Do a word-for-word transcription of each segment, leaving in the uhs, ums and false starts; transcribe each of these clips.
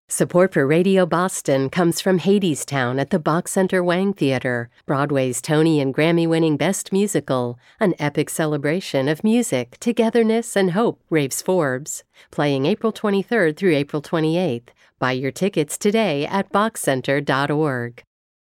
Support for Radio Boston comes from Hadestown at the Bach Center Wang Theater, Broadway's Tony and Grammy-winning Best Musical, an epic celebration of music, togetherness, and hope, raves Forbes. Playing April twenty-third through April twenty-eighth. Buy your tickets today at bach center dot org.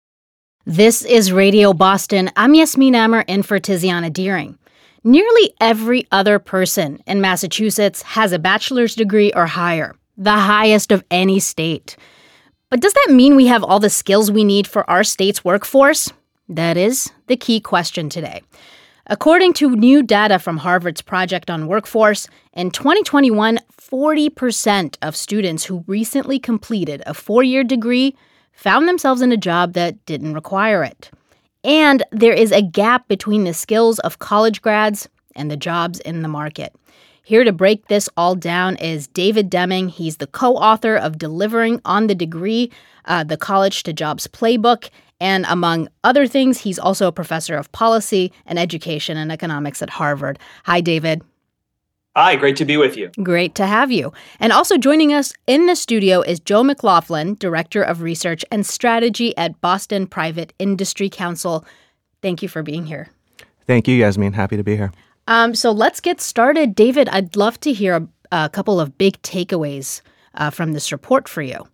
This is Radio Boston. I'm Yasmin Amer in for Tiziana Deering. Nearly every other person in Massachusetts has a bachelor's degree or higher, the highest of any state. But does that mean we have all the skills we need for our state's workforce? That is the key question today. According to new data from Harvard's Project on Workforce, in twenty twenty-one, forty percent of students who recently completed a four-year degree found themselves in a job that didn't require it. And there is a gap between the skills of college grads and the jobs in the market. Here to break this all down is David Deming. He's the co-author of Delivering on the Degree, uh, the College to Jobs Playbook. And among other things, he's also a professor of policy and education and economics at Harvard. Hi, David. Hi, great to be with you. Great to have you. And also joining us in the studio is Joe McLaughlin, Director of Research and Strategy at Boston Private Industry Council. Thank you for being here. Thank you, Yasmin. Happy to be here. Um, so let's get started. David, I'd love to hear a, a couple of big takeaways uh, from this report for you.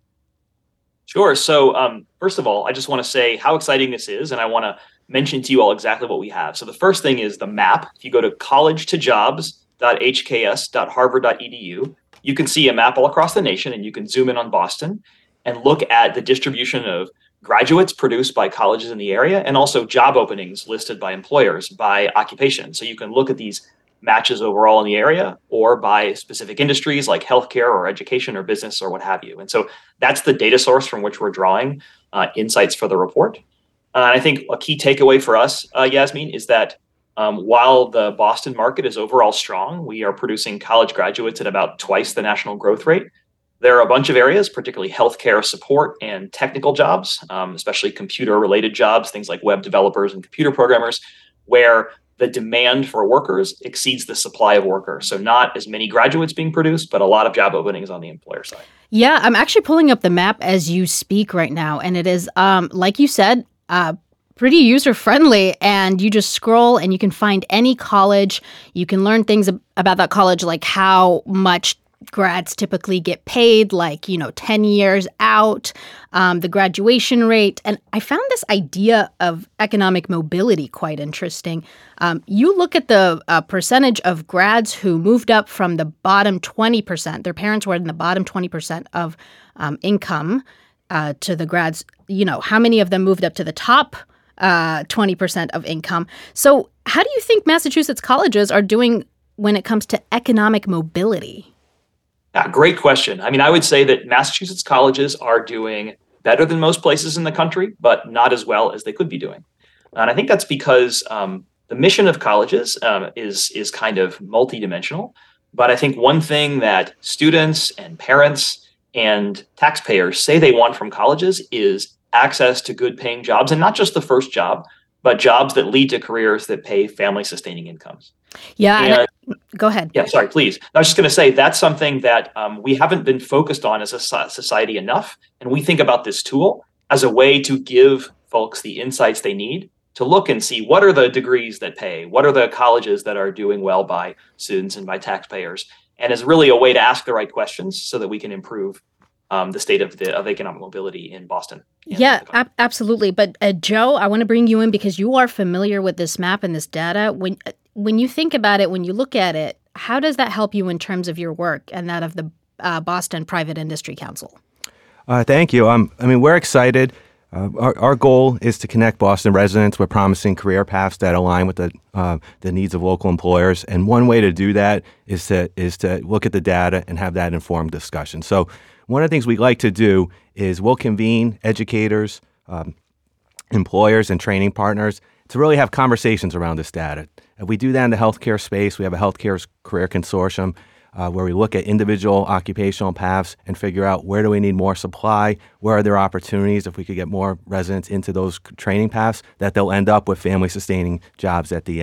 Sure. So um, first of all, I just want to say how exciting this is, and I want to mention to you all exactly what we have. So the first thing is the map. If you go to college to jobs dot h k s dot harvard dot e d u, you can see a map all across the nation, and you can zoom in on Boston and look at the distribution of graduates produced by colleges in the area, and also job openings listed by employers by occupation. So you can look at these matches overall in the area or by specific industries like healthcare or education or business or what have you. And so that's the data source from which we're drawing uh, insights for the report. Uh, and I think a key takeaway for us, uh, Yasmin, is that um, while the Boston market is overall strong, we are producing college graduates at about twice the national growth rate. There are a bunch of areas, particularly healthcare support and technical jobs, um, especially computer-related jobs, things like web developers and computer programmers, where the demand for workers exceeds the supply of workers. So not as many graduates being produced, but a lot of job openings on the employer side. Yeah, I'm actually pulling up the map as you speak right now, and it is, um, like you said, uh, pretty user-friendly, and you just scroll and you can find any college. You can learn things ab- about that college, like how much grads typically get paid, like, you know, ten years out, um, the graduation rate. And I found this idea of economic mobility quite interesting. Um, you look at the uh, percentage of grads who moved up from the bottom twenty percent, their parents were in the bottom twenty percent of um, income uh, to the grads, you know, how many of them moved up to the top uh, twenty percent of income? So how do you think Massachusetts colleges are doing when it comes to economic mobility? Yeah, great question. I mean, I would say that Massachusetts colleges are doing better than most places in the country, but not as well as they could be doing. And I think that's because um, the mission of colleges um, is, is kind of multidimensional. But I think one thing that students and parents and taxpayers say they want from colleges is access to good paying jobs, and not just the first job, but jobs that lead to careers that pay family sustaining incomes. Yeah. And, and I, go ahead. Yeah, sorry, please. I was just going to say that's something that um, we haven't been focused on as a society enough. And we think about this tool as a way to give folks the insights they need to look and see what are the degrees that pay, what are the colleges that are doing well by students and by taxpayers, and is really a way to ask the right questions so that we can improve Um, the state of the of economic mobility in Boston. Yeah, ab- absolutely. But uh, Joe, I want to bring you in because you are familiar with this map and this data. When when you think about it, when you look at it, how does that help you in terms of your work and that of the uh, Boston Private Industry Council? Uh, thank you. Um, I mean, we're excited. Uh, our, our goal is to connect Boston residents with promising career paths that align with the uh, the needs of local employers. And one way to do that is to is to look at the data and have that informed discussion. So one of the things we like to do is we'll convene educators, um, employers, and training partners to really have conversations around this data. And we do that in the healthcare space. We have a healthcare career consortium uh, where we look at individual occupational paths and figure out where do we need more supply, where are there opportunities if we could get more residents into those training paths that they'll end up with family-sustaining jobs at the end.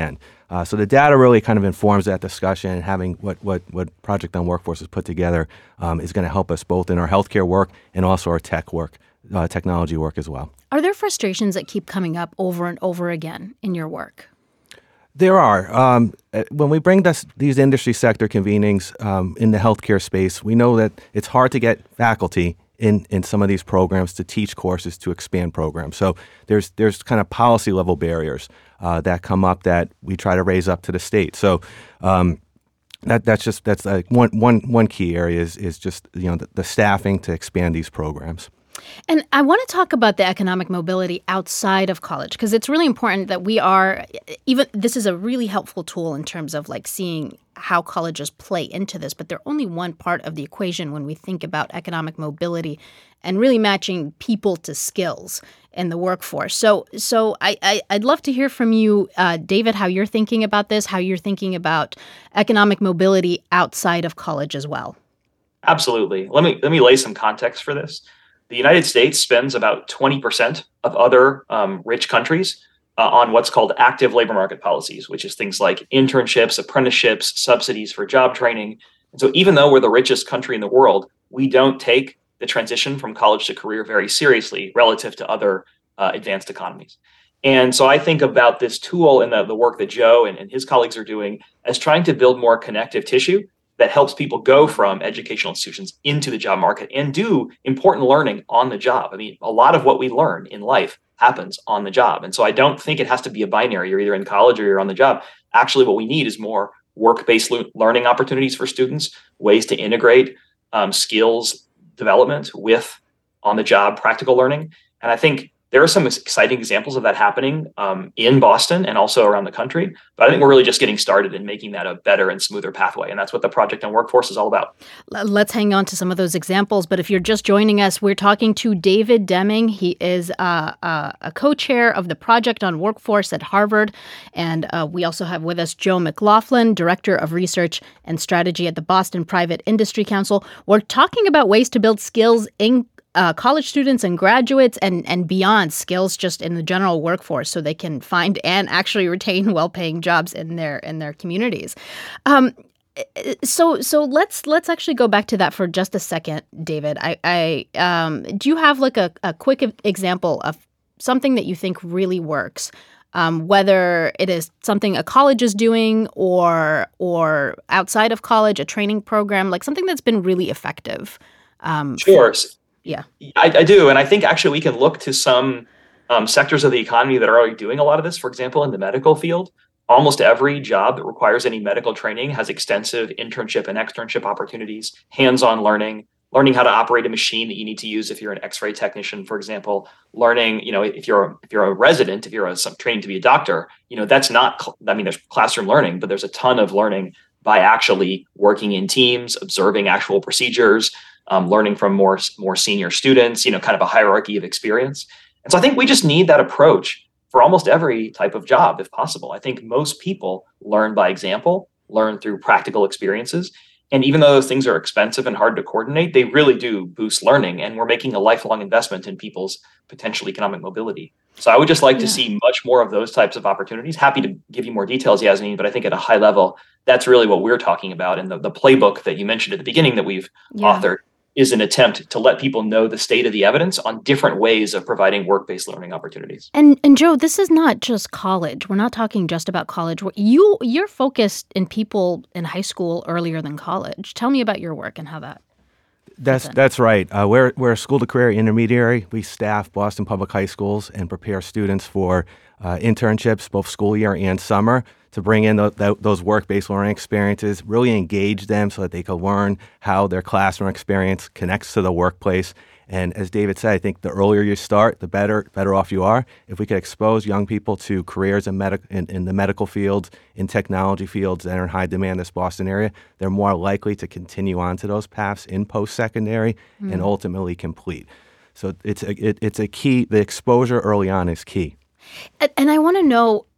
Uh, so the data really kind of informs that discussion, and having what, what, what Project on Workforce has put together um, is going to help us both in our healthcare work and also our tech work, uh, technology work as well. Are there frustrations that keep coming up over and over again in your work? There are. Um, when we bring this, these industry sector convenings um, in the healthcare space, we know that it's hard to get faculty in, in some of these programs to teach courses, to expand programs. So there's there's kind of policy level barriers uh, that come up that we try to raise up to the state. So um, that that's just that's like one one one key area is is just you know the, the staffing to expand these programs. And I want to talk about the economic mobility outside of college, because it's really important that we are, even this is a really helpful tool in terms of like seeing how colleges play into this, but they're only one part of the equation when we think about economic mobility and really matching people to skills in the workforce. So so I, I, I'd love to hear from you, uh, David, how you're thinking about this, how you're thinking about economic mobility outside of college as well. Absolutely. Let me let me lay some context for this. The United States spends about twenty percent of other um, rich countries uh, on what's called active labor market policies, which is things like internships, apprenticeships, subsidies for job training. And so even though we're the richest country in the world, we don't take the transition from college to career very seriously relative to other uh, advanced economies. And so I think about this tool and the, the work that Joe and, and his colleagues are doing as trying to build more connective tissue that helps people go from educational institutions into the job market and do important learning on the job. I mean, a lot of what we learn in life happens on the job. And so I don't think it has to be a binary. You're either in college or you're on the job. Actually, what we need is more work-based le- learning opportunities for students, ways to integrate um, skills development with on-the-job practical learning. And I think there are some exciting examples of that happening um, in Boston and also around the country. But I think we're really just getting started in making that a better and smoother pathway. And that's what the Project on Workforce is all about. Let's hang on to some of those examples. But if you're just joining us, we're talking to David Deming. He is uh, uh, a co-chair of the Project on Workforce at Harvard. And uh, we also have with us Joe McLaughlin, Director of Research and Strategy at the Boston Private Industry Council. We're talking about ways to build skills in Uh, college students and graduates and, and beyond, skills just in the general workforce so they can find and actually retain well-paying jobs in their in their communities. Um, so so let's let's actually go back to that for just a second, David. I, I um, do you have like a, a quick example of something that you think really works? Um, whether it is something a college is doing or or outside of college, a training program, like something that's been really effective. Um, sure. Yeah, I, I do. And I think actually we can look to some um, sectors of the economy that are already doing a lot of this. For example, in the medical field, almost every job that requires any medical training has extensive internship and externship opportunities, hands-on learning, learning how to operate a machine that you need to use if you're an X-ray technician, for example, learning, you know, if you're if you're a resident, if you're a, some training to be a doctor, you know, that's not, I mean, there's classroom learning, but there's a ton of learning by actually working in teams, observing actual procedures, Um, learning from more more senior students, you know, kind of a hierarchy of experience. And so I think we just need that approach for almost every type of job, if possible. I think most people learn by example, learn through practical experiences. And even though those things are expensive and hard to coordinate, they really do boost learning. And we're making a lifelong investment in people's potential economic mobility. So I would just like yeah. to see much more of those types of opportunities. Happy to give you more details, Yasmin, but I think at a high level, that's really what we're talking about. And the, the playbook that you mentioned at the beginning that we've yeah. authored is an attempt to let people know the state of the evidence on different ways of providing work-based learning opportunities. And and Joe, this is not just college. We're not talking just about college. You you're focused in people in high school earlier than college. Tell me about your work and how that. That's that's right. Uh, we're we're a school to career intermediary. We staff Boston Public High Schools and prepare students for uh, internships, both school year and summer, to bring in the, the, those work-based learning experiences, really engage them so that they can learn how their classroom experience connects to the workplace. And as David said, I think the earlier you start, the better better off you are. If we could expose young people to careers in, medic, in, in the medical fields, in technology fields that are in high demand in this Boston area, they're more likely to continue on to those paths in post-secondary mm. and ultimately complete. So it's a, it, it's a key. The exposure early on is key. And I want to know,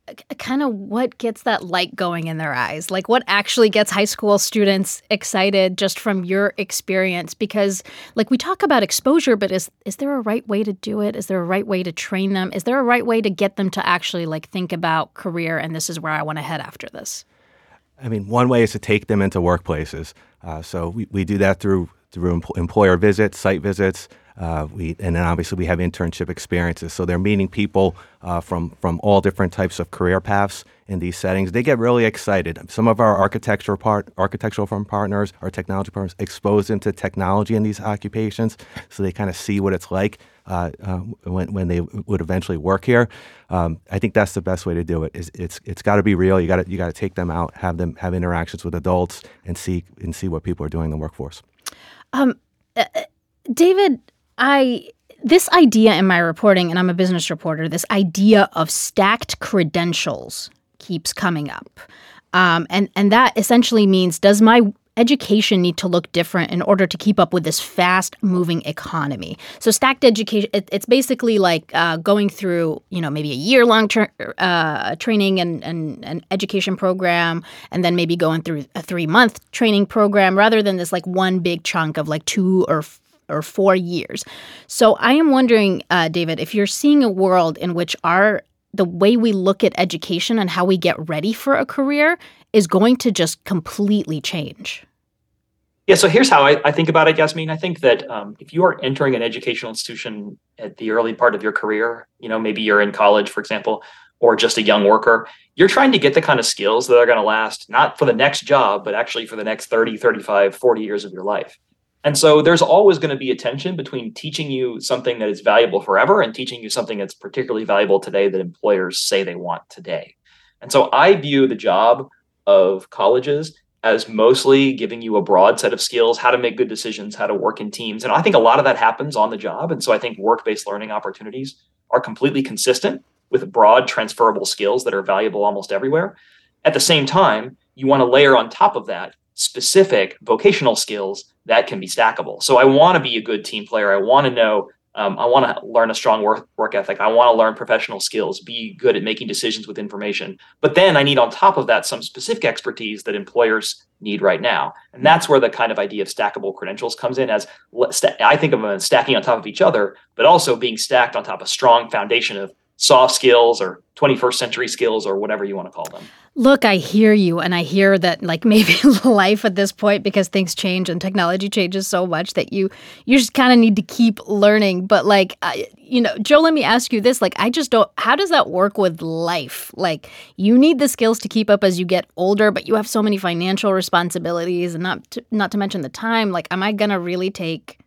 kind of what gets that light going in their eyes? Like what actually gets high school students excited just from your experience? Because like we talk about exposure, but is is there a right way to do it? Is there a right way to train them? Is there a right way to get them to actually like think about career and this is where I want to head after this? I mean, one way is to take them into workplaces. Uh, so we, we do that through through em- employer visits, site visits. Uh, we and then obviously we have internship experiences. So they're meeting people uh, from from all different types of career paths in these settings. They get really excited. Some of our architectural part architectural firm partners, our technology partners, expose them to technology in these occupations, so they kind of see what it's like uh, uh, when when they would eventually work here. Um, I think that's the best way to do it. Is it's it's got to be real. You got to you got to take them out, have them have interactions with adults, and see and see what people are doing in the workforce. Um, uh, David. I this idea in my reporting, and I'm a business reporter, this idea of stacked credentials keeps coming up. Um, and, and that essentially means, does my education need to look different in order to keep up with this fast-moving economy? So stacked education, it, it's basically like uh, going through, you know, maybe a year-long tra- uh, training and, and an education program, and then maybe going through a three-month training program, rather than this like one big chunk of like two or or four years. So I am wondering, uh, David, if you're seeing a world in which our the way we look at education and how we get ready for a career is going to just completely change. Yeah, so here's how I, I think about it, Yasmin. I think that um, if you are entering an educational institution at the early part of your career, you know, maybe you're in college, for example, or just a young worker, you're trying to get the kind of skills that are going to last not for the next job, but actually for the next thirty, thirty-five, forty years of your life. And so there's always going to be a tension between teaching you something that is valuable forever and teaching you something that's particularly valuable today that employers say they want today. And so I view the job of colleges as mostly giving you a broad set of skills, how to make good decisions, how to work in teams. And I think a lot of that happens on the job. And so I think work-based learning opportunities are completely consistent with broad transferable skills that are valuable almost everywhere. At the same time, you want to layer on top of that specific vocational skills that can be stackable. So I want to be a good team player. I want to know, um, I want to learn a strong work, work ethic. I want to learn professional skills, be good at making decisions with information. But then I need on top of that some specific expertise that employers need right now. And that's where the kind of idea of stackable credentials comes in, as I think of them as stacking on top of each other, but also being stacked on top of a strong foundation of soft skills or twenty-first century skills or whatever you want to call them. Look, I hear you. And I hear that like maybe life at this point, because things change and technology changes so much that you you just kind of need to keep learning. But like, I, you know, Joe, let me ask you this. Like, I just don't, how does that work with life? Like, you need the skills to keep up as you get older, but you have so many financial responsibilities and not to, not to mention the time. Like, am I going to really take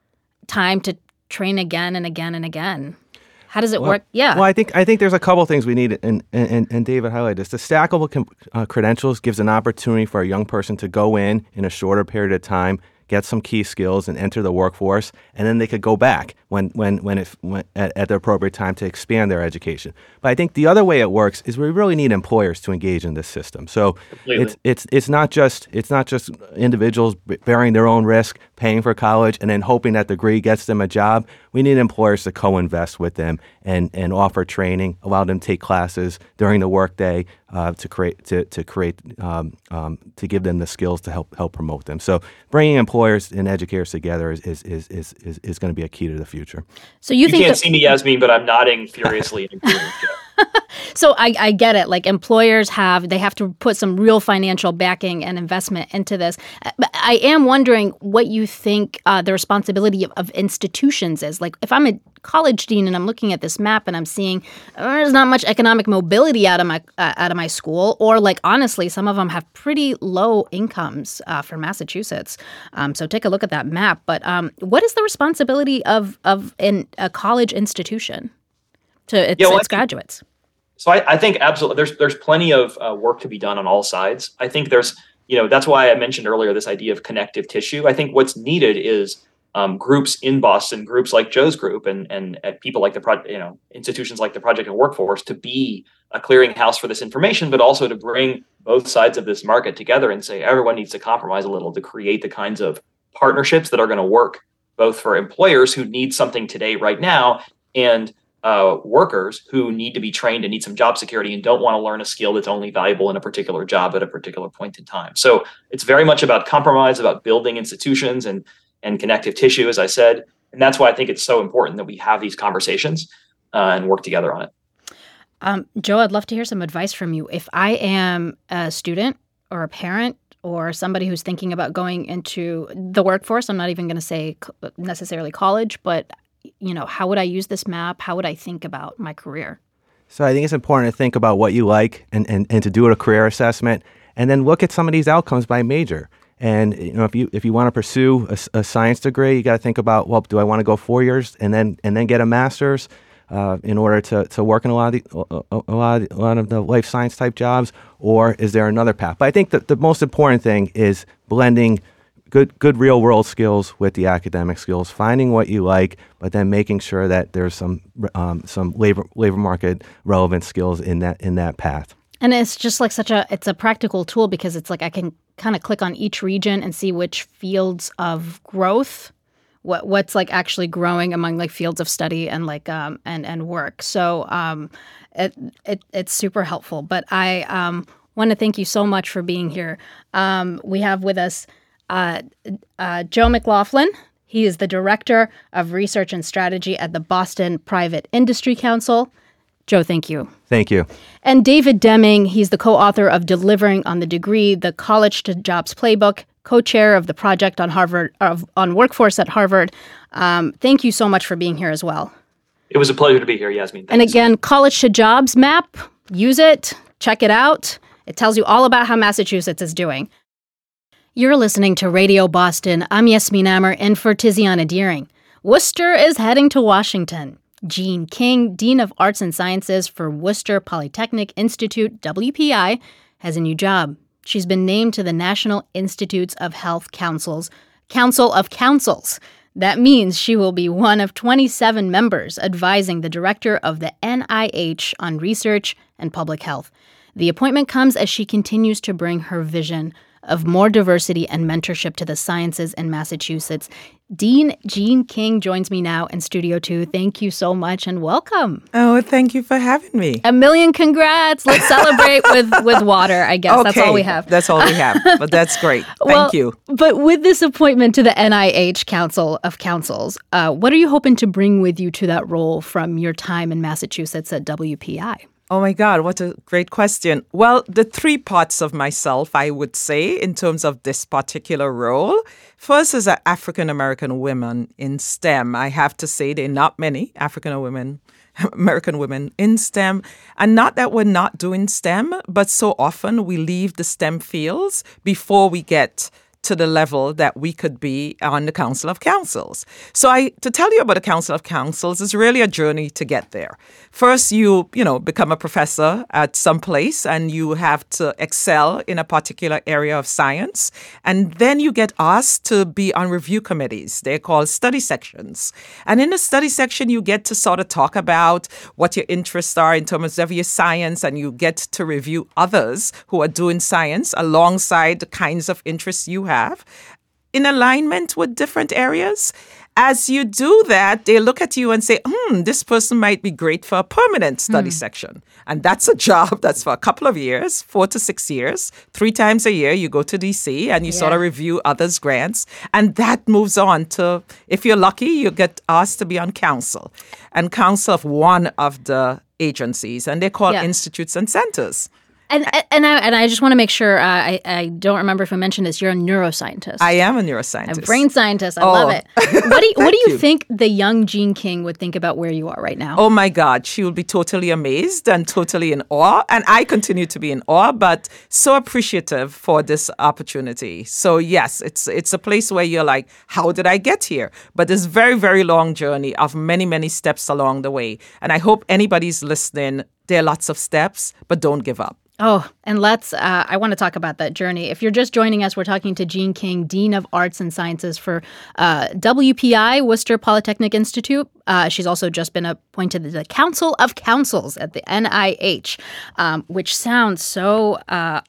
time to train again and again and again? How does it well, work? Yeah. Well, I think I think there's a couple things we need, and and, and David highlighted this. The stackable com- uh, credentials gives an opportunity for a young person to go in in a shorter period of time, get some key skills, and enter the workforce, and then they could go back when when when it when, at, at the appropriate time to expand their education. But I think the other way it works is we really need employers to engage in this system. So Completely. it's it's it's not just it's not just individuals bearing their own risk, paying for college, and then hoping that degree gets them a job. We need employers to co-invest with them and, and offer training, allow them to take classes during the workday uh, to create to to create um, um, to give them the skills to help help promote them. So bringing employers and educators together is is is is, is, is going to be a key to the future. So you, you think can't that- see me, Yasmin, but I'm nodding furiously and agreeing with Joe. So I, I get it. Like employers have, they have to put some real financial backing and investment into this. But I am wondering what you think uh, the responsibility of, of institutions is. Like if I'm a college dean and I'm looking at this map and I'm seeing uh, there's not much economic mobility out of my uh, out of my school, or like honestly, some of them have pretty low incomes uh, for Massachusetts. Um, so take a look at that map. But um, what is the responsibility of of in a college institution to its, yeah, well, its graduates? So I, I think absolutely there's there's plenty of uh, work to be done on all sides. I think there's, you know, that's why I mentioned earlier this idea of connective tissue. I think what's needed is um, groups in Boston, groups like Joe's group, and and, and people like the pro, you know, institutions like the Project and Workforce to be a clearinghouse for this information, but also to bring both sides of this market together and say everyone needs to compromise a little to create the kinds of partnerships that are going to work both for employers who need something today, right now, and uh, workers who need to be trained and need some job security and don't want to learn a skill that's only valuable in a particular job at a particular point in time. So it's very much about compromise, about building institutions and, and connective tissue, as I said. And that's why I think it's so important that we have these conversations uh, and work together on it. Um, Joe, I'd love to hear some advice from you. If I am a student or a parent or somebody who's thinking about going into the workforce, I'm not even going to say necessarily college, but you know, how would I use this map? How would I think about my career? So I think it's important to think about what you like and, and, and to do a career assessment, and then look at some of these outcomes by major. And you know, if you if you want to pursue a, a science degree, you got to think about, well, do I want to go four years and then and then get a master's uh, in order to, to work in a lot of the, a, a lot of, a lot of the life science type jobs, or is there another path? But I think that the most important thing is blending good good real world skills with the academic skills, finding what you like, but then making sure that there's some um, some labor labor market relevant skills in that in that path. And it's just like such a it's a practical tool because it's like I can kind of click on each region and see which fields of growth, what what's like actually growing among like fields of study and like um and and work. So um it it it's super helpful. But I um want to thank you so much for being here. Um, we have with us Uh, uh, Joe McLaughlin. He is the Director of Research and Strategy at the Boston Private Industry Council. Joe, thank you. Thank you. And David Deming. He's the co-author of Delivering on the Degree, the College to Jobs Playbook, co-chair of the project on Harvard of, on workforce at Harvard. Um, thank you so much for being here as well. It was a pleasure to be here, Yasmin. Thanks. And again, College to Jobs map. Use it. Check it out. It tells you all about how Massachusetts is doing. You're listening to Radio Boston. I'm Yasmin Amer in for Tiziana Deering. Worcester is heading to Washington. Jean King, Dean of Arts and Sciences for Worcester Polytechnic Institute, W P I, has a new job. She's been named to the National Institutes of Health Council's Council of Councils. That means she will be one of twenty-seven members advising the director of the N I H on research and public health. The appointment comes as she continues to bring her vision of more diversity and mentorship to the sciences in Massachusetts. Dean Jean King joins me now in Studio two. Thank you so much and welcome. Oh, thank you for having me. A million congrats. Let's celebrate with, with water, I guess. Okay. That's all we have. That's all we have. But that's great. Thank well, you. But with this appointment to the N I H Council of Councils, uh, what are you hoping to bring with you to that role from your time in Massachusetts at W P I? Oh, my God, what a great question. Well, the three parts of myself, I would say, in terms of this particular role. First, as an African-American woman in STEM, I have to say there are not many African women, American women in STEM. And not that we're not doing STEM, but so often we leave the STEM fields before we get to the level that we could be on the Council of Councils. So I, to tell you about the Council of Councils is really a journey to get there. First, you, you know, become a professor at some place and you have to excel in a particular area of science. And then you get asked to be on review committees. They're called study sections. And in the study section, you get to sort of talk about what your interests are in terms of your science, and you get to review others who are doing science alongside the kinds of interests you have. have in alignment with different areas. As you do that, they look at you and say, hmm, this person might be great for a permanent study mm. section. And that's a job that's for a couple of years, four to six years. Three times a year, you go to D C and you yeah. sort of review others' grants. And that moves on to, if you're lucky, you get asked to be on council. And council of one of the agencies. And they're called yeah. institutes and centers. And and I and I just want to make sure uh, I I don't remember if I mentioned this. You're a neuroscientist. I am a neuroscientist. A brain scientist. I oh. love it. What do you, what do you, you think the young Jean King would think about where you are right now? Oh my God, she will be totally amazed and totally in awe, and I continue to be in awe, but so appreciative for this opportunity. So yes, it's it's a place where you're like, how did I get here? But this very very long journey of many many steps along the way, and I hope anybody's listening. There are lots of steps, but don't give up. Oh, and let's, uh, I want to talk about that journey. If you're just joining us, we're talking to Jean King, Dean of Arts and Sciences for uh, W P I, Worcester Polytechnic Institute. Uh, she's also just been appointed to the Council of Councils at the N I H, um, which sounds so uh,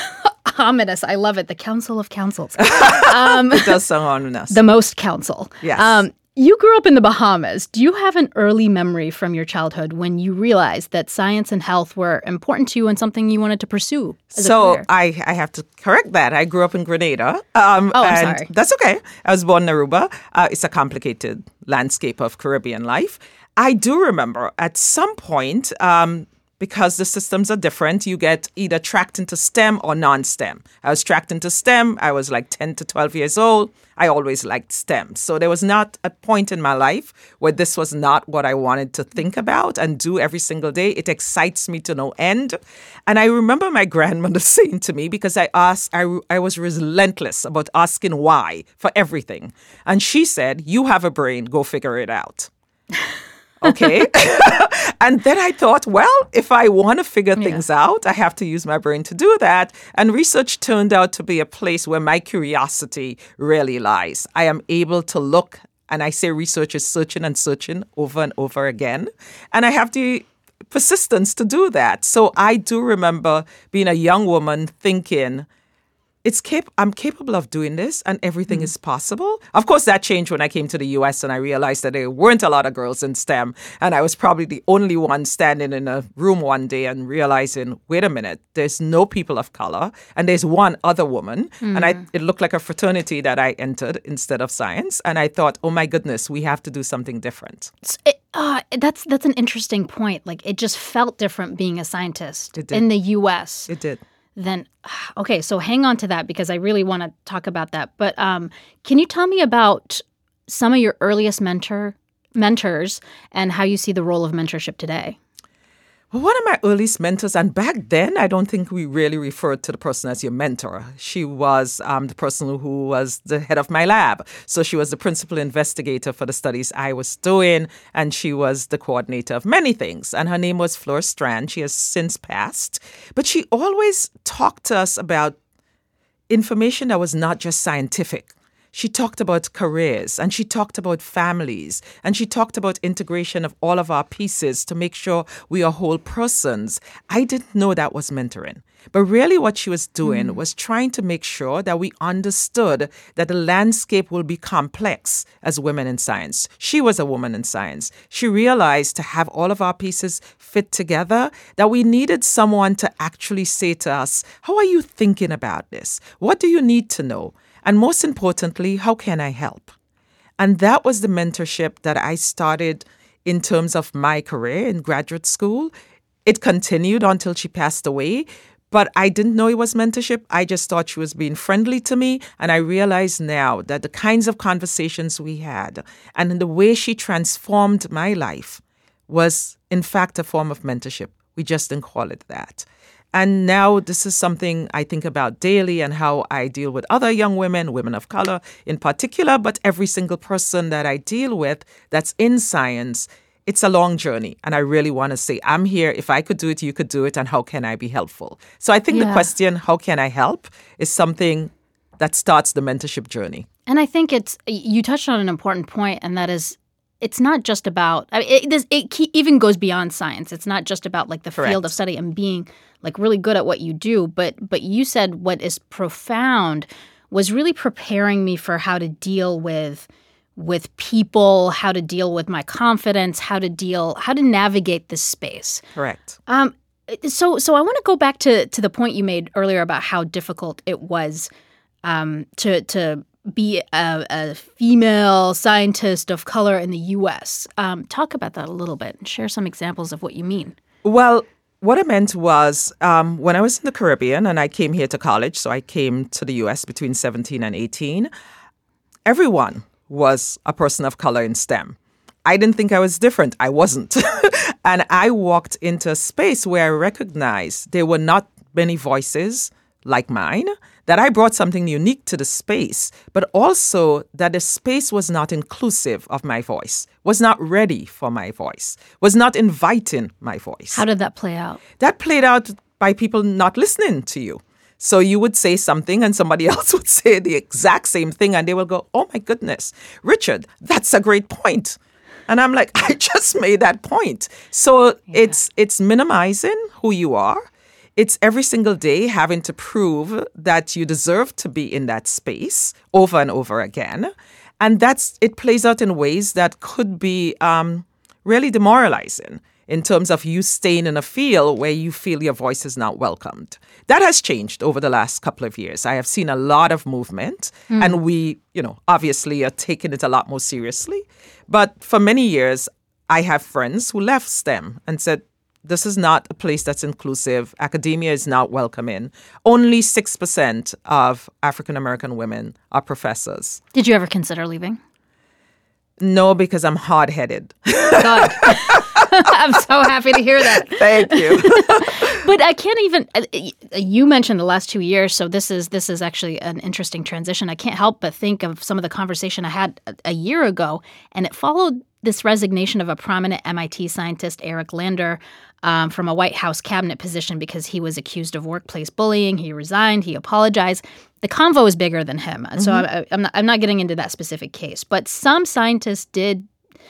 ominous. I love it. The Council of Councils. Um, it does sound ominous. The most council. Yes. Um, You grew up in the Bahamas. Do you have an early memory from your childhood when you realized that science and health were important to you and something you wanted to pursue as so a career? I, I have to correct that. I grew up in Grenada. Um, oh, I'm and sorry. That's okay. I was born in Aruba. Uh, it's a complicated landscape of Caribbean life. I do remember at some point, um, because the systems are different, you get either tracked into STEM or non-STEM. I was tracked into STEM. I was like ten to twelve years old. I always liked STEM. So there was not a point in my life where this was not what I wanted to think about and do every single day. It excites me to no end. And I remember my grandmother saying to me, because I asked, I, I was relentless about asking why for everything. And she said, you have a brain, go figure it out. Okay. And then I thought, well, if I want to figure Yeah. things out, I have to use my brain to do that. And research turned out to be a place where my curiosity really lies. I am able to look, and I say research is searching and searching over and over again. And I have the persistence to do that. So I do remember being a young woman thinking, It's cap- I'm capable of doing this and everything mm. is possible. Of course, that changed when I came to the U S and I realized that there weren't a lot of girls in STEM. And I was probably the only one standing in a room one day and realizing, wait a minute, there's no people of color and there's one other woman. Mm. And I, it looked like a fraternity that I entered instead of science. And I thought, oh my goodness, we have to do something different. It, uh, that's that's an interesting point. Like, it just felt different being a scientist It did. in the U S It did. Then, okay, so hang on to that because I really want to talk about that. But um, can you tell me about some of your earliest mentor mentors and how you see the role of mentorship today? Well, one of my earliest mentors, and back then, I don't think we really referred to the person as your mentor. She was um, the person who was the head of my lab. So she was the principal investigator for the studies I was doing, and she was the coordinator of many things. And her name was Flora Strand. She has since passed. But she always talked to us about information that was not just scientific. She talked about careers and she talked about families and she talked about integration of all of our pieces to make sure we are whole persons. I didn't know that was mentoring. But really what she was doing mm. was trying to make sure that we understood that the landscape will be complex as women in science. She was a woman in science. She realized to have all of our pieces fit together, that we needed someone to actually say to us, how are you thinking about this? What do you need to know? And most importantly, how can I help? And that was the mentorship that I started in terms of my career in graduate school. It continued until she passed away, but I didn't know it was mentorship. I just thought she was being friendly to me. And I realize now that the kinds of conversations we had and the way she transformed my life was, in fact, a form of mentorship. We just didn't call it that. And now this is something I think about daily and how I deal with other young women, women of color in particular, but every single person that I deal with that's in science. It's a long journey. And I really want to say, I'm here. If I could do it, you could do it. And how can I be helpful? So I think Yeah. the question, how can I help, is something that starts the mentorship journey. And I think it's, you touched on an important point, and that is, it's not just about, I mean, it, this, it even goes beyond science. It's not just about like the Correct. field of study and being like really good at what you do. But but you said what is profound was really preparing me for how to deal with with people, how to deal with my confidence, how to deal, how to navigate this space. Correct. Um. So so I want to go back to to the point you made earlier about how difficult it was um, to to. be a, a female scientist of color in the U S. Um, talk about that a little bit and share some examples of what you mean. Well, what I meant was um, when I was in the Caribbean and I came here to college, so I came to the U S between seventeen and eighteen, everyone was a person of color in STEM. I didn't think I was different. I wasn't. And I walked into a space where I recognized there were not many voices like mine, that I brought something unique to the space, but also that the space was not inclusive of my voice, was not ready for my voice, was not inviting my voice. How did that play out? That played out by people not listening to you. So you would say something and somebody else would say the exact same thing and they will go, oh my goodness, Richard, that's a great point. And I'm like, I just made that point. So yeah. it's it's minimizing who you are. It's every single day having to prove that you deserve to be in that space over and over again. And that's it plays out in ways that could be um, really demoralizing in terms of you staying in a field where you feel your voice is not welcomed. That has changed over the last couple of years. I have seen a lot of movement, mm. and we, you know, obviously are taking it a lot more seriously. But for many years, I have friends who left STEM and said, this is not a place that's inclusive. Academia is not welcoming. Only six percent of African-American women are professors. Did you ever consider leaving? No, because I'm hard-headed. God. I'm so happy to hear that. Thank you. But I can't even. You mentioned the last two years, so this is this is actually an interesting transition. I can't help but think of some of the conversation I had a, a year ago, and it followed this resignation of a prominent M I T scientist, Eric Lander, um, from a White House cabinet position because he was accused of workplace bullying. He resigned. He apologized. The convo is bigger than him, mm-hmm. so I, I'm not. I'm not getting into that specific case. But some scientists did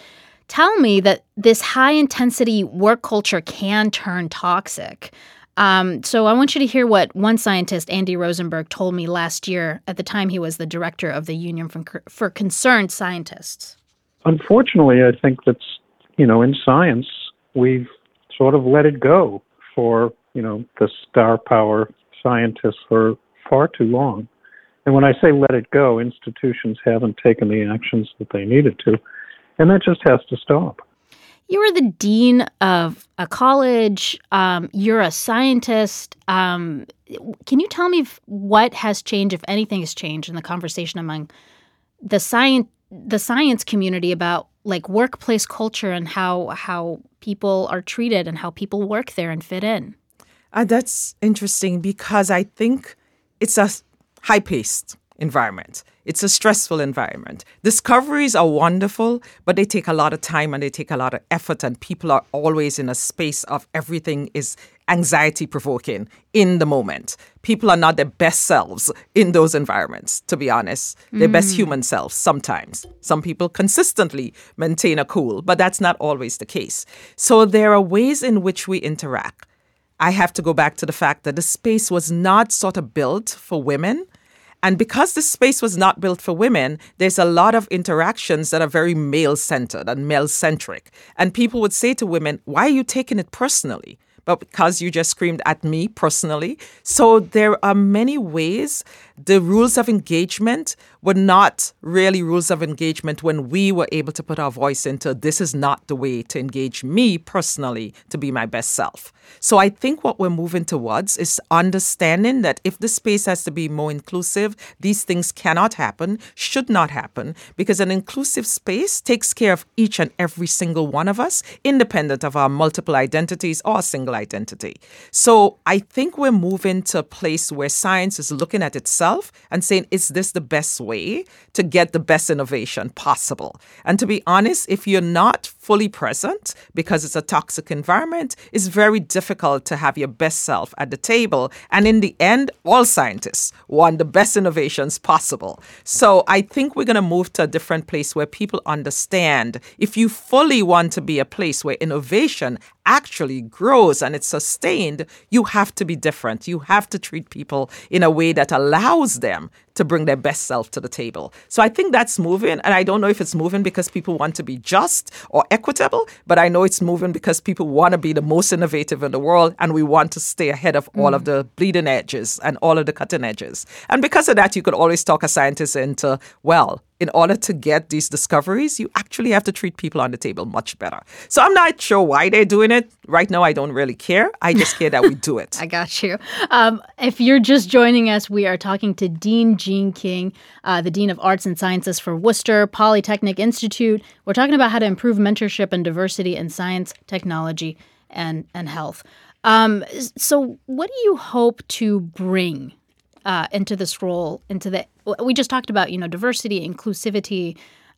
tell me that this high-intensity work culture can turn toxic. Um, so I want you to hear what one scientist, Andy Rosenberg, told me last year at the time he was the director of the Union for, for Concerned Scientists. Unfortunately, I think that's, you know, in science, we've sort of let it go for, you know, the star power scientists for far too long. And when I say let it go, institutions haven't taken the actions that they needed to. And that just has to stop. You were the dean of a college. Um, you're a scientist. Um, can you tell me if, what has changed, if anything has changed, in the conversation among the science the science community about like workplace culture and how how people are treated and how people work there and fit in? Uh, that's interesting because I think it's a high-paced environment. It's a stressful environment. Discoveries are wonderful, but they take a lot of time and they take a lot of effort, and people are always in a space of everything is anxiety-provoking in the moment. People are not their best selves in those environments, to be honest. Their mm. best human selves sometimes. Some people consistently maintain a cool, but that's not always the case. So there are ways in which we interact. I have to go back to the fact that the space was not sort of built for women. And because this space was not built for women, there's a lot of interactions that are very male-centered and male-centric. And people would say to women, why are you taking it personally? But because you just screamed at me personally. So there are many ways the rules of engagement were not really rules of engagement when we were able to put our voice into this is not the way to engage me personally to be my best self. So I think what we're moving towards is understanding that if the space has to be more inclusive, these things cannot happen, should not happen, because an inclusive space takes care of each and every single one of us, independent of our multiple identities or a single identity. So I think we're moving to a place where science is looking at itself and saying, is this the best way to get the best innovation possible? And to be honest, if you're not fully present because it's a toxic environment, it's very difficult to have your best self at the table. And in the end, all scientists want the best innovations possible. So I think we're going to move to a different place where people understand if you fully want to be a place where innovation actually grows and it's sustained, you have to be different. You have to treat people in a way that allows them to bring their best self to the table. So I think that's moving. And I don't know if it's moving because people want to be just or equitable, but I know it's moving because people want to be the most innovative in the world and we want to stay ahead of all mm. of the bleeding edges and all of the cutting edges. And because of that, you could always talk a scientist into, well, in order to get these discoveries, you actually have to treat people on the table much better. So I'm not sure why they're doing it. Right now, I don't really care. I just care that we do it. I got you. Um, if you're just joining us, we are talking to Dean Jean King, uh, the Dean of Arts and Sciences for Worcester Polytechnic Institute. We're talking about how to improve mentorship and diversity in science, technology, and, and health. Um, so what do you hope to bring Uh, into this role, into the, we just talked about, you know, diversity, inclusivity,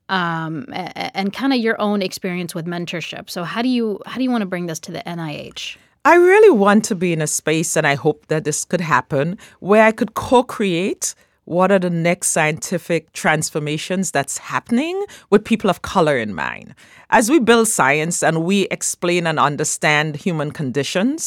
um, and, and kind of your own experience with mentorship. So how do you, how do you want to bring this to the N I H? I really want to be in a space, and I hope that this could happen, where I could co-create what are the next scientific transformations that's happening with people of color in mind. As we build science and we explain and understand human conditions,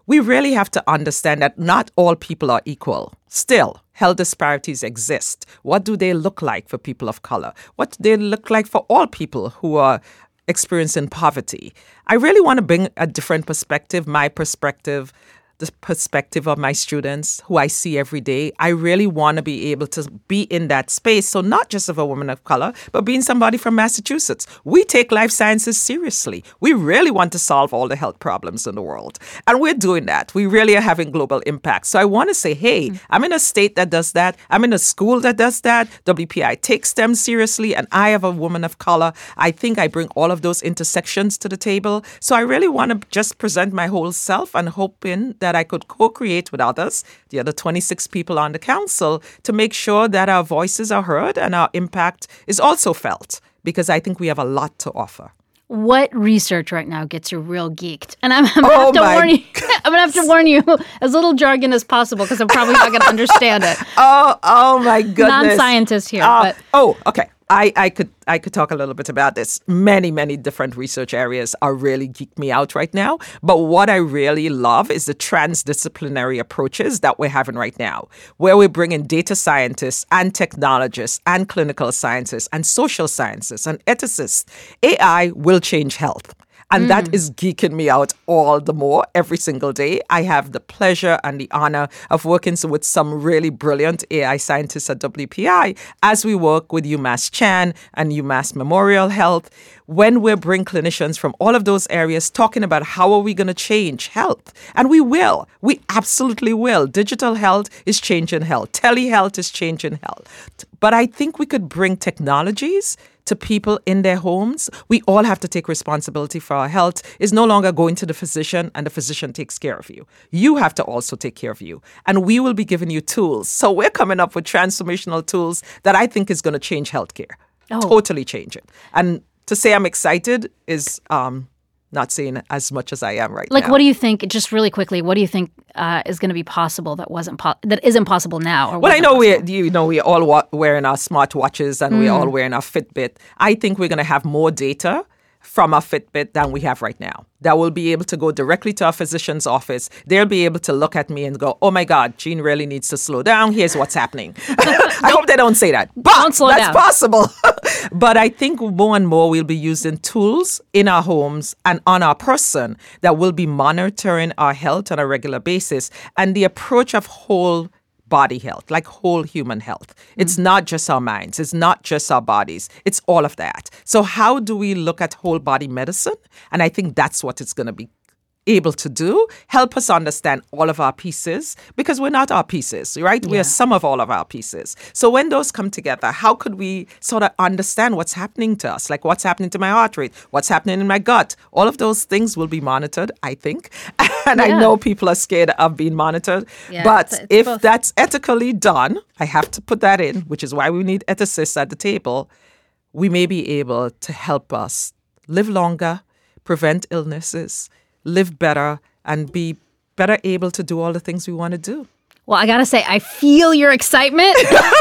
we really have to understand that not all people are equal. Still, health disparities exist. What do they look like for people of color? What do they look like for all people who are experiencing poverty? I really want to bring a different perspective, my perspective, the perspective of my students who I see every day. I really want to be able to be in that space. So not just of a woman of color, but being somebody from Massachusetts. We take life sciences seriously. We really want to solve all the health problems in the world. And we're doing that. We really are having global impact. So I want to say, hey, mm-hmm. I'm in a state that does that. I'm in a school that does that. W P I takes STEM seriously. And I have a woman of color. I think I bring all of those intersections to the table. So I really want to just present my whole self and hoping that that I could co-create with others, the other twenty-six people on the council, to make sure that our voices are heard and our impact is also felt, because I think we have a lot to offer. What research right now gets you real geeked? And I'm, I'm gonna oh have to warn you. I'm gonna have to warn you as little jargon as possible, because I'm probably not gonna understand it. Oh, oh my goodness! Non-scientist here. Uh, but. Oh, okay. I, I could I could talk a little bit about this. Many, many different research areas are really geek me out right now. But what I really love is the transdisciplinary approaches that we're having right now, where we're bringing data scientists and technologists and clinical scientists and social sciences and ethicists. A I will change health. And mm. that is geeking me out all the more every single day. I have the pleasure and the honor of working with some really brilliant A I scientists at W P I as we work with UMass Chan and UMass Memorial Health, when we bring clinicians from all of those areas talking about how are we going to change health. And we will. We absolutely will. Digital health is changing health. Telehealth is changing health. But I think we could bring technologies to people in their homes. We all have to take responsibility for our health. It's no longer going to the physician and the physician takes care of you. You have to also take care of you. And we will be giving you tools. So we're coming up with transformational tools that I think is going to change healthcare. Oh. Totally change it. And to say I'm excited is um, not saying as much as I am right like, now. Like, what do you think, just really quickly, what do you think uh, is going to be possible that wasn't po- that isn't possible now? Or well, I know possible? we you know we all wa- wearing our smartwatches and mm. we're all wearing our Fitbit. I think we're going to have more data from our Fitbit than we have right now. That will be able to go directly to our physician's office. They'll be able to look at me and go, oh my God, Jean really needs to slow down. Here's what's happening. I hope they don't say that. But don't slow that's down. possible. But I think more and more we'll be using tools in our homes and on our person that will be monitoring our health on a regular basis. And the approach of whole body health, like whole human health. It's mm-hmm. not just our minds. It's not just our bodies. It's all of that. So how do we look at whole body medicine? And I think that's what it's going to be able to do. Help us understand all of our pieces, because we're not our pieces, right? Yeah. We are some of all of our pieces. So when those come together, how could we sort of understand what's happening to us? Like what's happening to my heart rate? What's happening in my gut? All of those things will be monitored, I think. And yeah. I know people are scared of being monitored. Yeah, but it's, it's if both. That's ethically done, I have to put that in, which is why we need ethicists at the table. We may be able to help us live longer, prevent illnesses, live better, and be better able to do all the things we want to do. Well, I got to say, I feel your excitement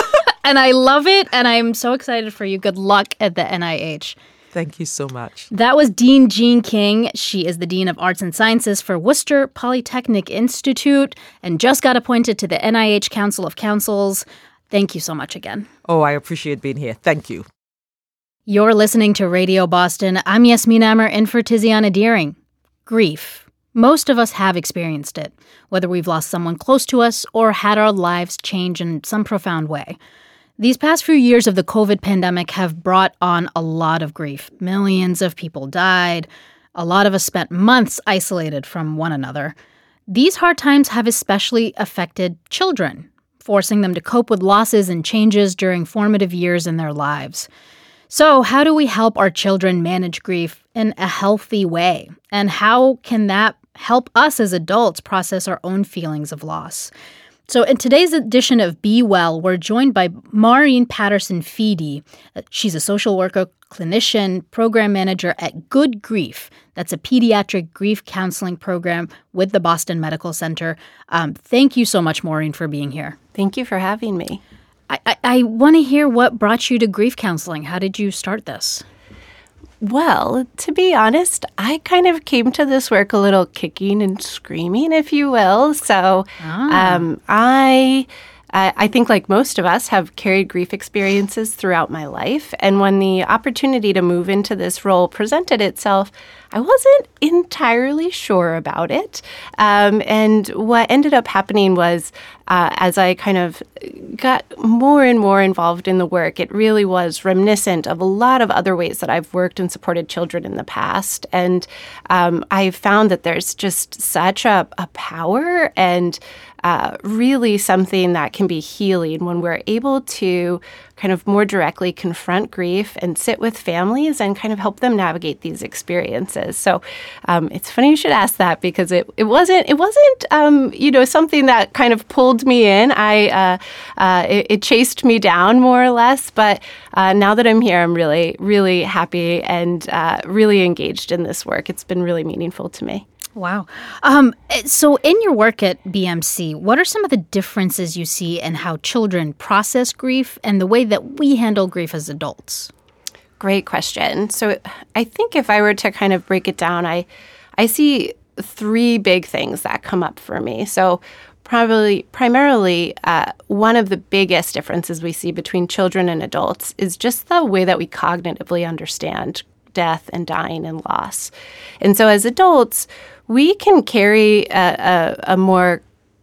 and I love it. And I'm so excited for you. Good luck at the N I H. Thank you so much. That was Dean Jean King. She is the Dean of Arts and Sciences for Worcester Polytechnic Institute and just got appointed to the N I H Council of Councils. Thank you so much again. Oh, I appreciate being here. Thank you. You're listening to Radio Boston. I'm Yasmin Amer in for Tiziana Deering. Grief. Most of us have experienced it, whether we've lost someone close to us or had our lives change in some profound way. These past few years of the COVID pandemic have brought on a lot of grief. Millions of people died. A lot of us spent months isolated from one another. These hard times have especially affected children, forcing them to cope with losses and changes during formative years in their lives. So how do we help our children manage grief in a healthy way? And how can that help us as adults process our own feelings of loss? So in today's edition of Be Well, we're joined by Maureen Patterson-Feedy. She's a social worker, clinician, program manager at Good Grief. That's a pediatric grief counseling program with the Boston Medical Center. Um, thank you so much, Maureen, for being here. Thank you for having me. I, I, I want to hear what brought you to grief counseling. How did you start this? Well, to be honest, I kind of came to this work a little kicking and screaming, if you will. So Ah. um, I, I I think, like most of us, have carried grief experiences throughout my life. And when the opportunity to move into this role presented itself, I wasn't entirely sure about it. Um, and what ended up happening was, uh, as I kind of got more and more involved in the work, it really was reminiscent of a lot of other ways that I've worked and supported children in the past. And um, I found that there's just such a, a power and uh, really something that can be healing when we're able to kind of more directly confront grief and sit with families and kind of help them navigate these experiences. So um, it's funny you should ask that, because it, it wasn't it wasn't um, you know something that kind of pulled me in. I uh, uh, it, it chased me down more or less. But uh, now that I'm here, I'm really really happy and uh, really engaged in this work. It's been really meaningful to me. Wow. Um, so in your work at B M C, what are some of the differences you see in how children process grief and the way that we handle grief as adults? Great question. So I think if I were to kind of break it down, I I see three big things that come up for me. So probably primarily uh, one of the biggest differences we see between children and adults is just the way that we cognitively understand death and dying and loss. And so as adults, we can carry a, a, a more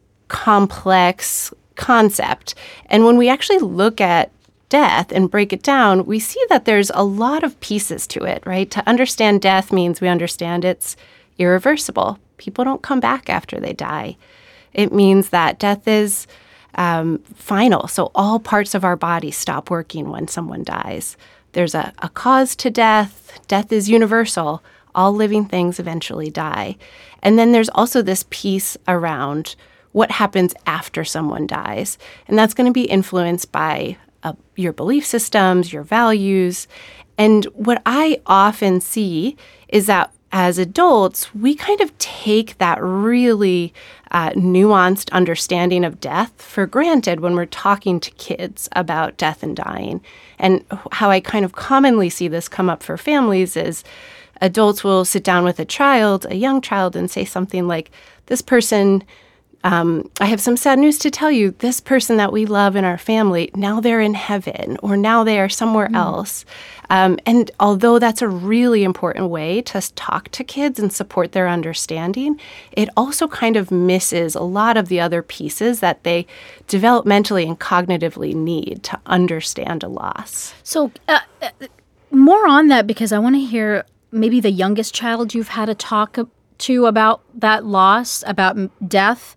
complex concept. And when we actually look at death and break it down, we see that there's a lot of pieces to it, right? To understand death means we understand it's irreversible. People don't come back after they die. It means that death is um, final. So all parts of our body stop working when someone dies. There's a, a cause to death. Death is universal. All living things eventually die. And then there's also this piece around what happens after someone dies. And that's going to be influenced by uh, your belief systems, your values. And what I often see is that as adults, we kind of take that really uh, nuanced understanding of death for granted when we're talking to kids about death and dying. And how I kind of commonly see this come up for families is adults will sit down with a child, a young child, and say something like, this person, um, I have some sad news to tell you, this person that we love in our family, now they're in heaven, or now they are somewhere mm. else. Um, and although that's a really important way to talk to kids and support their understanding, it also kind of misses a lot of the other pieces that they developmentally and cognitively need to understand a loss. So uh, uh, more on that, because I want to hear maybe the youngest child you've had to talk to about that loss, about death.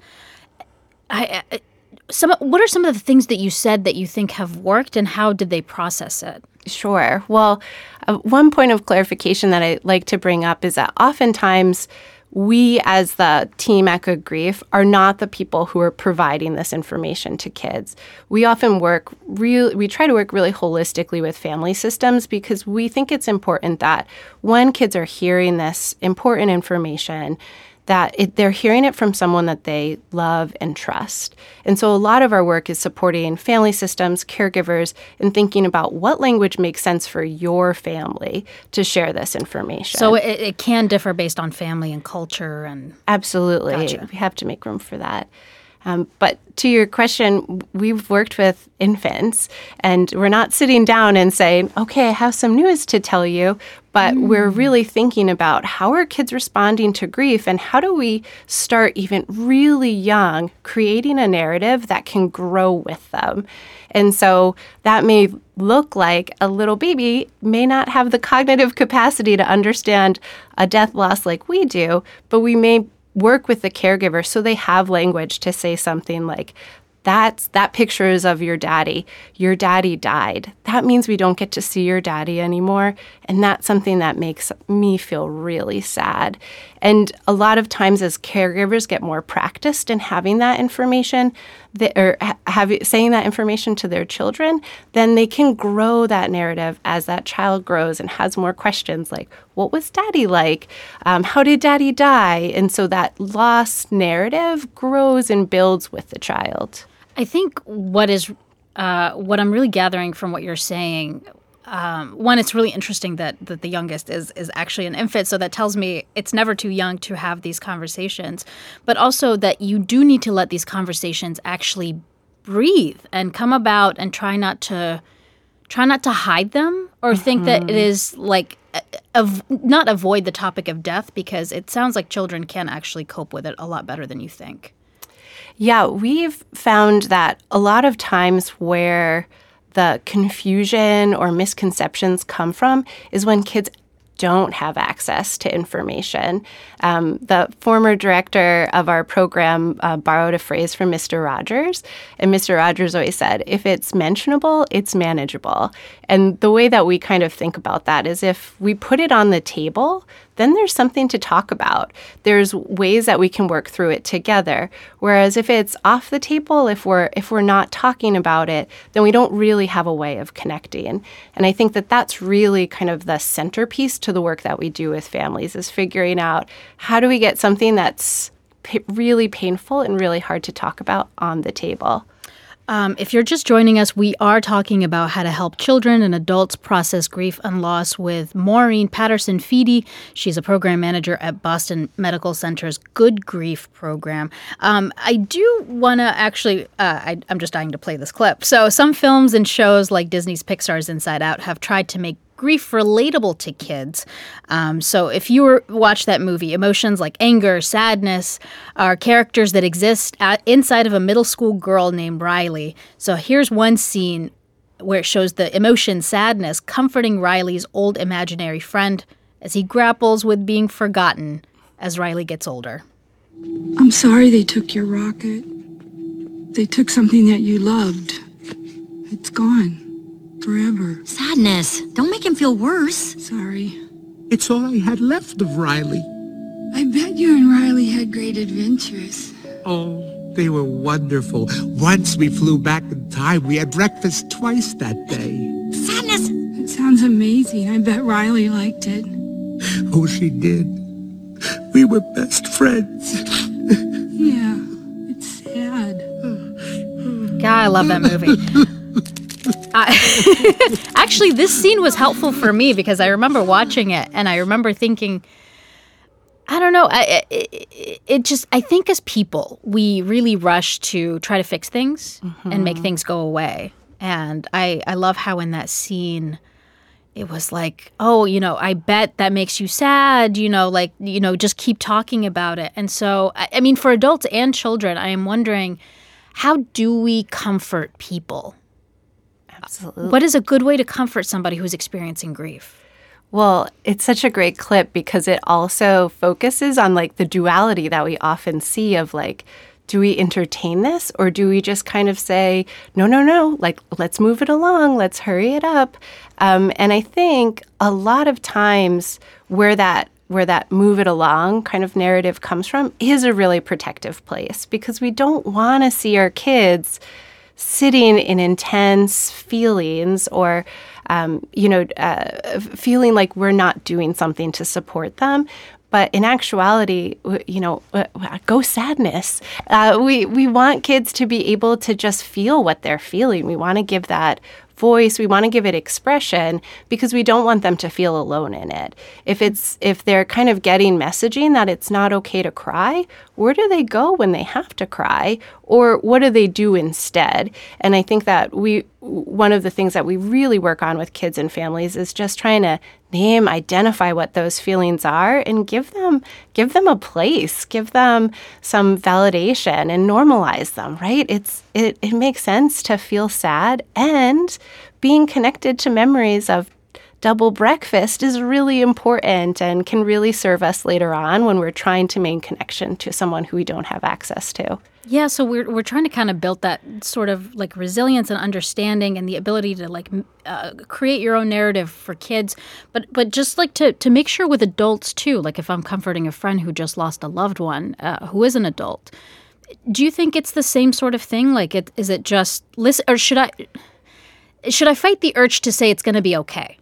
I, I, some, what are some of the things that you said that you think have worked, and how did they process it? Sure. Well, uh, one point of clarification that I like to bring up is that oftentimes we as the team at Good Grief are not the people who are providing this information to kids. We often work real we try to work really holistically with family systems, because we think it's important that when kids are hearing this important information, that it, they're hearing it from someone that they love and trust. And so a lot of our work is supporting family systems, caregivers, and thinking about what language makes sense for your family to share this information. So it, it can differ based on family and culture. and Absolutely. Gotcha. We have to make room for that. Um, but to your question, we've worked with infants, and we're not sitting down and saying, okay, I have some news to tell you, but mm. we're really thinking about how are kids responding to grief, and how do we start even really young creating a narrative that can grow with them. And so that may look like a little baby may not have the cognitive capacity to understand a death loss like we do, but we may work with the caregiver so they have language to say something like, That's, that picture is of your daddy. Your daddy died. That means we don't get to see your daddy anymore. And that's something that makes me feel really sad. And a lot of times as caregivers get more practiced in having that information, that, or have, saying that information to their children, then they can grow that narrative as that child grows and has more questions like, what was daddy like? Um, how did daddy die? And so that loss narrative grows and builds with the child. I think what is uh, what I'm really gathering from what you're saying, um, one, it's really interesting that, that the youngest is is actually an infant. So that tells me it's never too young to have these conversations. But also that you do need to let these conversations actually breathe and come about, and try not to try not to hide them or mm-hmm. think that it is like av- not avoid the topic of death, because it sounds like children can actually cope with it a lot better than you think. Yeah, we've found that a lot of times where the confusion or misconceptions come from is when kids don't have access to information. Um, the former director of our program uh, borrowed a phrase from Mister Rogers, and Mister Rogers always said, if it's mentionable, it's manageable. And the way that we kind of think about that is if we put it on the table, then there's something to talk about. There's ways that we can work through it together. Whereas if it's off the table, if we're if we're not talking about it, then we don't really have a way of connecting. And I think that that's really kind of the centerpiece to the work that we do with families, is figuring out how do we get something that's p- really painful and really hard to talk about on the table. Um, if you're just joining us, we are talking about how to help children and adults process grief and loss with Maureen Patterson-Feedy. She's a program manager at Boston Medical Center's Good Grief program. Um, I do want to actually, uh, I, I'm just dying to play this clip. So some films and shows like Disney's Pixar's Inside Out have tried to make grief relatable to kids. Um, so if you were, watch that movie, emotions like anger, sadness are characters that exist at, inside of a middle school girl named Riley. So here's one scene where it shows the emotion sadness comforting Riley's old imaginary friend as he grapples with being forgotten as Riley gets older. I'm sorry they took your rocket. They took something that you loved. It's gone. Forever. Sadness. Don't make him feel worse. Sorry. It's all I had left of Riley. I bet you and Riley had great adventures. Oh, they were wonderful. Once we flew back in time. We had breakfast twice that day. Sadness. It sounds amazing. I bet Riley liked it. Oh, she did. We were best friends. Yeah, it's sad. God, I love that movie. I, actually, this scene was helpful for me because I remember watching it and I remember thinking, I don't know, I, it, it just, I think as people, we really rush to try to fix things mm-hmm. and make things go away. And I, I love how in that scene, it was like, oh, you know, I bet that makes you sad, you know, like, you know, just keep talking about it. And so, I, I mean, for adults and children, I am wondering, how do we comfort people? Absolutely. What is a good way to comfort somebody who's experiencing grief? Well, it's such a great clip because it also focuses on like the duality that we often see of like, do we entertain this or do we just kind of say, no, no, no, like, let's move it along, let's hurry it up. Um, and I think a lot of times where that where that move it along kind of narrative comes from is a really protective place because we don't want to see our kids sitting in intense feelings or, um, you know, uh, feeling like we're not doing something to support them. But in actuality, you know, go sadness. Uh, we, we want kids to be able to just feel what they're feeling. We want to give that voice. We want to give it expression because we don't want them to feel alone in it. If it's if they're kind of getting messaging that it's not okay to cry, where do they go when they have to cry? Or what do they do instead? And I think that we one of the things that we really work on with kids and families is just trying to name, identify what those feelings are and give them give them a place, give them some validation and normalize them, right? It's it, it makes sense to feel sad, and being connected to memories of double breakfast is really important and can really serve us later on when we're trying to make connection to someone who we don't have access to. Yeah, so we're we're trying to kind of build that sort of like resilience and understanding and the ability to like uh, create your own narrative for kids, but but just like to to make sure with adults too. Like if I'm comforting a friend who just lost a loved one, uh, who is an adult, do you think it's the same sort of thing? Like, it is it just listen, or should I should I fight the urge to say it's going to be okay?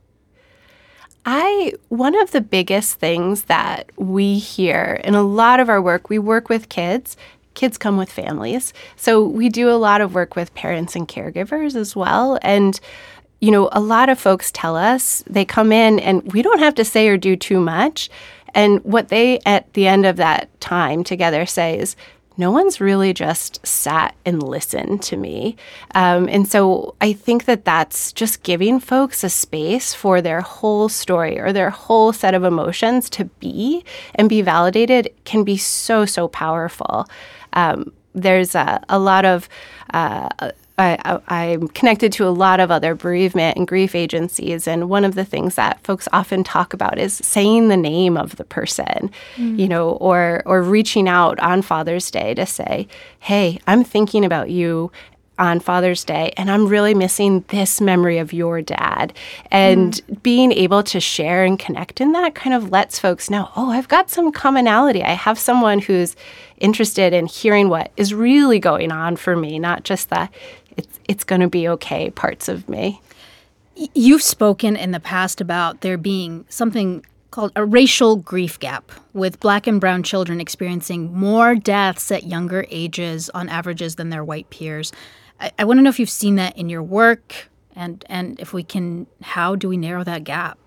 I one of the biggest things that we hear in a lot of our work, we work with kids. Kids come with families. So we do a lot of work with parents and caregivers as well. And, you know, a lot of folks tell us they come in and we don't have to say or do too much. And what they, at the end of that time together, say is, no one's really just sat and listened to me. Um, and so I think that that's just giving folks a space for their whole story or their whole set of emotions to be and be validated can be so, so powerful. Um, there's a, a lot of... Uh, I, I'm connected to a lot of other bereavement and grief agencies, and one of the things that folks often talk about is saying the name of the person, mm. you know, or or reaching out on Father's Day to say, hey, I'm thinking about you on Father's Day, and I'm really missing this memory of your dad. And mm. being able to share and connect in that kind of lets folks know, oh, I've got some commonality. I have someone who's interested in hearing what is really going on for me, not just the it's it's going to be okay parts of me. You've spoken in the past about there being something called a racial grief gap, with Black and brown children experiencing more deaths at younger ages on averages than their white peers. I, I want to know if you've seen that in your work, and and if we can, how do we narrow that gap?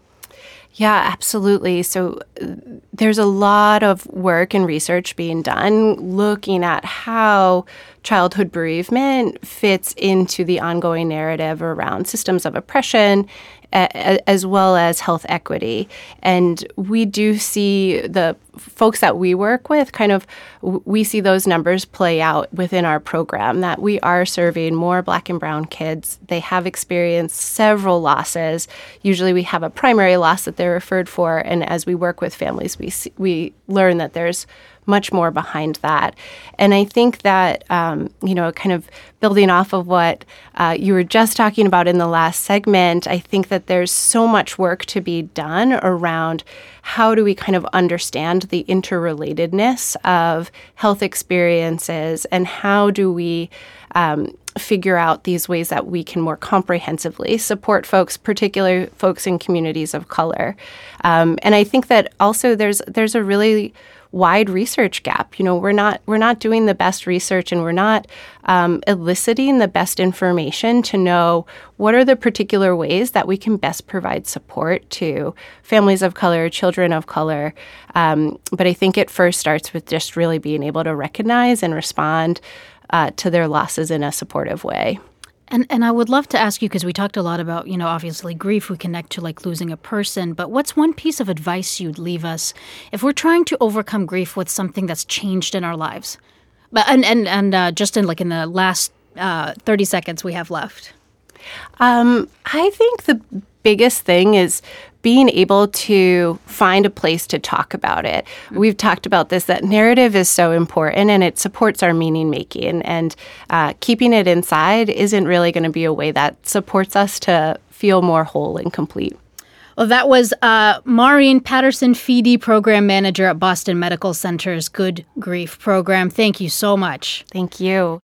Yeah, absolutely. So uh, there's a lot of work and research being done looking at how childhood bereavement fits into the ongoing narrative around systems of oppression, a- as well as health equity. And we do see the folks that we work with, kind of, we see those numbers play out within our program, that we are serving more Black and brown kids. They have experienced several losses. Usually we have a primary loss that they're referred for, and as we work with families, we see, we learn that there's much more behind that. And I think that, um, you know, kind of building off of what uh, you were just talking about in the last segment, I think that there's so much work to be done around how do we kind of understand the interrelatedness of health experiences, and how do we um, figure out these ways that we can more comprehensively support folks, particularly folks in communities of color. Um, and I think that also there's there's a really wide research gap. You know, we're not we're not doing the best research, and we're not um, eliciting the best information to know what are the particular ways that we can best provide support to families of color, children of color. Um, but I think it first starts with just really being able to recognize and respond uh, to their losses in a supportive way. And and I would love to ask you, because we talked a lot about, you know, obviously grief, we connect to like losing a person, but what's one piece of advice you'd leave us if we're trying to overcome grief with something that's changed in our lives? But and and, and uh, just in like in the last uh, thirty seconds we have left. Um, I think the biggest thing is being able to find a place to talk about it. We've talked about this, that narrative is so important, and it supports our meaning making, and uh, keeping it inside isn't really going to be a way that supports us to feel more whole and complete. Well, that was uh, Maureen Patterson-Feedy, Program Manager at Boston Medical Center's Good Grief Program. Thank you so much. Thank you.